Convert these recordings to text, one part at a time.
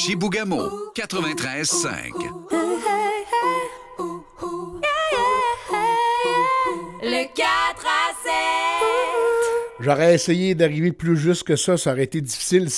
Chibougamau, 93.5. Le 4 à 7. J'aurais essayé d'arriver plus juste que ça aurait été difficile.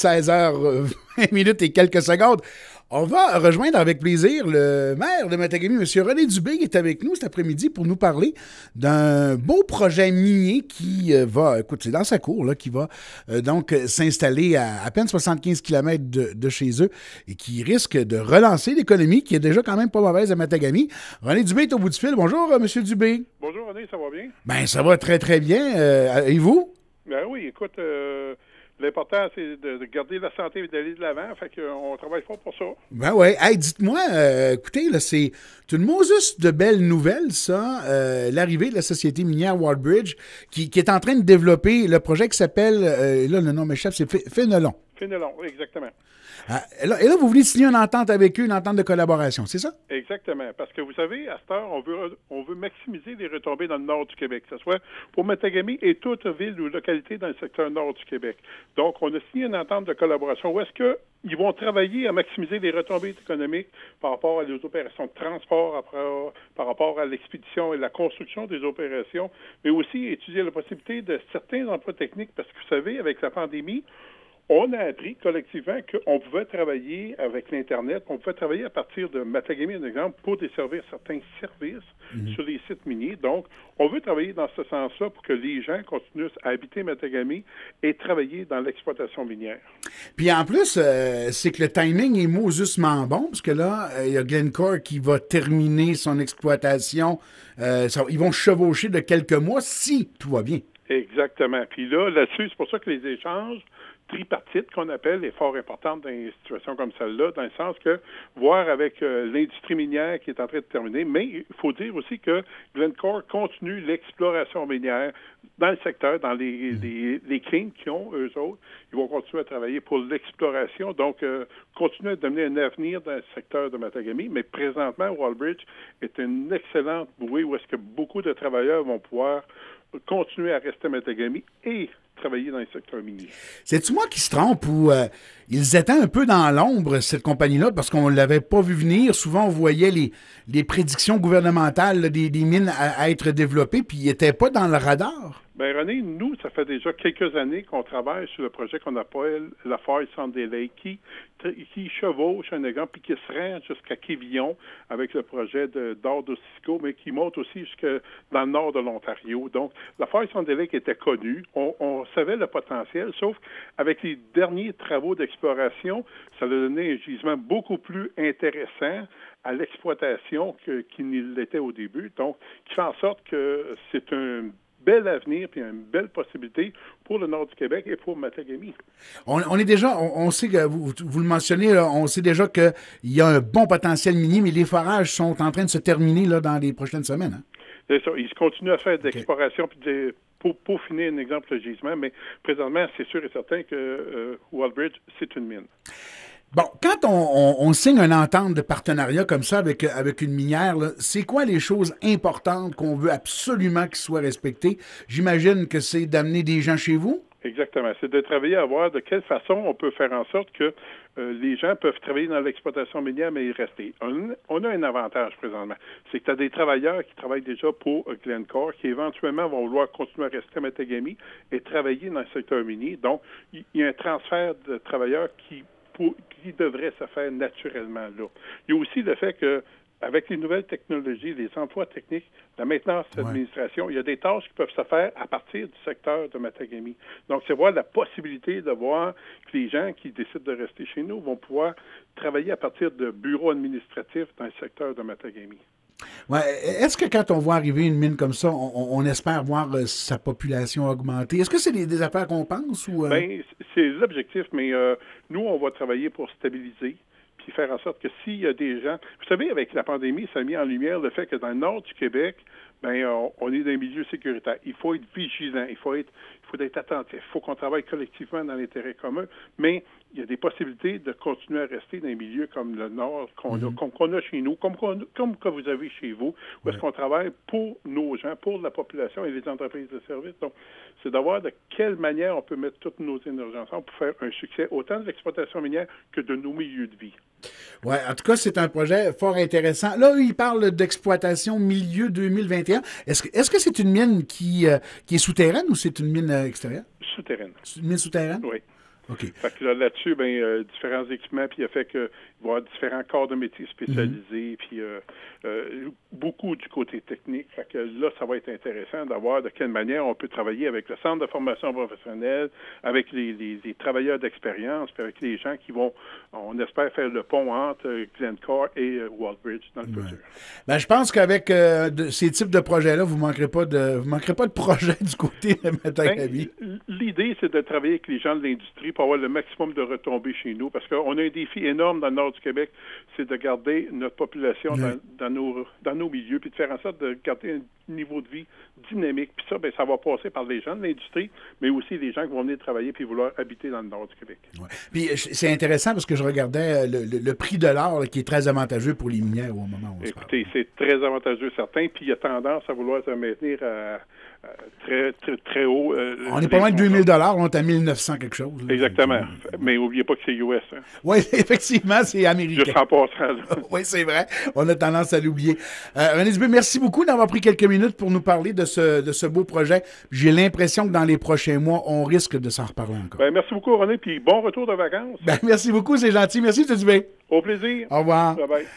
16h20 minutes et quelques secondes. On va rejoindre avec plaisir le maire de Matagami, M. René Dubé, qui est avec nous cet après-midi pour nous parler d'un beau projet minier qui va, écoute, c'est dans sa cour, là, qui va donc s'installer à peine 75 km de chez eux et qui risque de relancer l'économie qui est déjà quand même pas mauvaise à Matagami. René Dubé est au bout du fil. Bonjour, M. Dubé. Bonjour René, ça va bien? Ben, ça va très, très bien. Et vous? Ben oui, écoute, l'important, c'est de garder la santé et d'aller de l'avant. Fait qu'on travaille fort pour ça. Ben ouais. Hey, dites-moi, écoutez, là, c'est une Moses de belles nouvelles, ça. L'arrivée de la société minière Wallbridge qui est en train de développer le projet qui s'appelle, là, le nom m'échappe, c'est Fénelon. Fénelon, exactement. Et là, vous voulez signer une entente avec eux, une entente de collaboration, c'est ça? Exactement. Parce que vous savez, à cette heure, on veut maximiser les retombées dans le nord du Québec, que ce soit pour Matagami et toute ville ou localité dans le secteur nord du Québec. Donc, on a signé une entente de collaboration où est-ce qu'ils vont travailler à maximiser les retombées économiques par rapport à les opérations de transport, par rapport à l'expédition et la construction des opérations, mais aussi étudier la possibilité de certains emplois techniques, parce que vous savez, avec la pandémie, on a appris collectivement qu'on pouvait travailler avec l'Internet, on pouvait travailler à partir de Matagami, un exemple, pour desservir certains services sur les sites miniers. Donc, on veut travailler dans ce sens-là pour que les gens continuent à habiter Matagami et travailler dans l'exploitation minière. Puis en plus, c'est que le timing est maususement bon, parce que là, il y a Glencore qui va terminer son exploitation. Ils vont chevaucher de quelques mois si tout va bien. Exactement. Puis là-dessus, c'est pour ça que les échanges tripartite qu'on appelle est fort importante dans une situation comme celle-là, dans le sens que voir avec l'industrie minière qui est en train de terminer, mais il faut dire aussi que Glencore continue l'exploration minière dans le secteur, dans les crimes qu'ils ont, eux autres. Ils vont continuer à travailler pour l'exploration, donc continuer à donner un avenir dans le secteur de Matagami, mais présentement, Wallbridge est une excellente bouée où est-ce que beaucoup de travailleurs vont pouvoir continuer à rester à Matagami et travailler dans le secteur minier. C'est-tu moi qui se trompe ou ils étaient un peu dans l'ombre, cette compagnie-là, parce qu'on ne l'avait pas vu venir. Souvent, on voyait les prédictions gouvernementales là, des mines à être développées, puis ils n'étaient pas dans le radar. Bien, René, nous, ça fait déjà quelques années qu'on travaille sur le projet qu'on appelle la faille sans délai, qui chevauche, un exemple, puis qui se rend jusqu'à Quévillon avec le projet d'Or d'Ossisco, mais qui monte aussi jusque dans le nord de l'Ontario. Donc, la faille sans délai qui était connue, on savait le potentiel, sauf avec les derniers travaux d'exploration, ça a donné un gisement beaucoup plus intéressant à l'exploitation qu'il ne l'était au début. Donc, qui fait en sorte que c'est un bel avenir puis une belle possibilité pour le nord du Québec et pour Matagami. On est déjà, on sait que vous le mentionnez, là, on sait déjà qu'il y a un bon potentiel minier, mais les forages sont en train de se terminer là, dans les prochaines semaines. Hein? C'est ça. Ils continuent à faire de l'exploration puis pour finir un exemple de gisement, mais présentement, c'est sûr et certain que Wallbridge, c'est une mine. Bon, quand on signe une entente de partenariat comme ça avec une minière, là, c'est quoi les choses importantes qu'on veut absolument qu'ils soient respectées? J'imagine que c'est d'amener des gens chez vous? Exactement. C'est de travailler à voir de quelle façon on peut faire en sorte que les gens peuvent travailler dans l'exploitation minière, mais y rester. On a un avantage présentement. C'est que tu as des travailleurs qui travaillent déjà pour Glencore, qui éventuellement vont vouloir continuer à rester à Matagami et travailler dans le secteur minier. Donc, il y a un transfert de travailleurs qui devrait se faire naturellement là. Il y a aussi le fait que avec les nouvelles technologies, les emplois techniques, la maintenance de l'administration, il y a des tâches qui peuvent se faire à partir du secteur de Matagami. Donc, c'est voir la possibilité de voir que les gens qui décident de rester chez nous vont pouvoir travailler à partir de bureaux administratifs dans le secteur de Matagami. Ouais. Est-ce que quand on voit arriver une mine comme ça, on espère voir sa population augmenter? Est-ce que c'est des affaires qu'on pense? Ou Bien, c'est l'objectif, mais nous, on va travailler pour stabiliser puis faire en sorte que s'il y a des gens... Vous savez, avec la pandémie, ça a mis en lumière le fait que dans le nord du Québec, on est dans un milieu sécuritaire. Il faut être vigilant, il faut être attentif. Il faut qu'on travaille collectivement dans l'intérêt commun, mais il y a des possibilités de continuer à rester dans un milieu comme le Nord qu'on a chez nous, comme que vous avez chez vous, où est-ce qu'on travaille pour nos gens, pour la population et les entreprises de services. Donc, c'est de voir de quelle manière on peut mettre toutes nos énergies ensemble pour faire un succès autant de l'exploitation minière que de nos milieux de vie. Oui, en tout cas, c'est un projet fort intéressant. Là, il parle d'exploitation milieu 2021. Est-ce que c'est une mine qui est souterraine ou c'est une mine extérieure? Souterraine. Une mine souterraine? Oui. OK. Fait que là-dessus, différents équipements, puis il a fait qu'il va y avoir différents corps de métiers spécialisés, puis beaucoup du côté technique. Fait que là, ça va être intéressant d'avoir de quelle manière on peut travailler avec le centre de formation professionnelle, avec les travailleurs d'expérience, puis avec les gens qui vont, on espère, faire le pont entre Glencore et Wallbridge dans le futur. Je pense qu'avec ces types de projets-là, vous ne manquerez pas de projets du côté de Matagami. L'idée, c'est de travailler avec les gens de l'industrie pour avoir le maximum de retombées chez nous, parce qu'on a un défi énorme dans le nord du Québec, c'est de garder notre population dans nos milieux, puis de faire en sorte de garder un niveau de vie dynamique. Puis ça, ça va passer par les gens de l'industrie, mais aussi les gens qui vont venir travailler puis vouloir habiter dans le nord du Québec. Ouais. Puis c'est intéressant parce que je regardais le prix de l'or qui est très avantageux pour les minières au moment où on se parle. Écoutez, c'est très avantageux, certain, puis il y a tendance à vouloir se maintenir très, très, très haut. On n'est pas loin de 2000 $, on est à 1900 quelque chose. Là. Exactement. Mais n'oubliez pas que c'est US. Hein. Oui, effectivement, c'est américain. Juste en passant. Oui, c'est vrai. On a tendance à l'oublier. René Dubé, merci beaucoup d'avoir pris quelques minutes pour nous parler de ce beau projet. J'ai l'impression que dans les prochains mois, on risque de s'en reparler encore. Merci beaucoup, René, puis bon retour de vacances. Merci beaucoup, c'est gentil. Merci, M. Dubé. Au plaisir. Au revoir. Bye-bye.